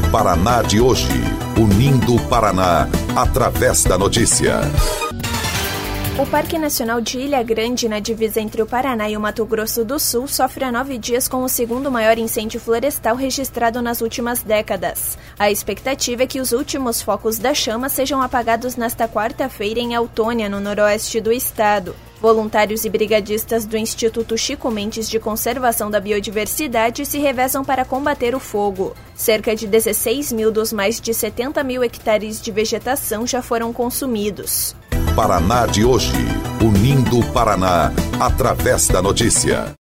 Paraná de hoje, unindo o Paraná através da notícia. O Parque Nacional de Ilha Grande, na divisa entre o Paraná e o Mato Grosso do Sul, sofre há 9 dias com o segundo maior incêndio florestal registrado nas últimas décadas. A expectativa é que os últimos focos da chama sejam apagados nesta quarta-feira em Autônia, no noroeste do estado. Voluntários e brigadistas do Instituto Chico Mendes de Conservação da Biodiversidade se revezam para combater o fogo. Cerca de 16 mil dos mais de 70 mil hectares de vegetação já foram consumidos. Paraná de hoje, unindo o Paraná através da notícia.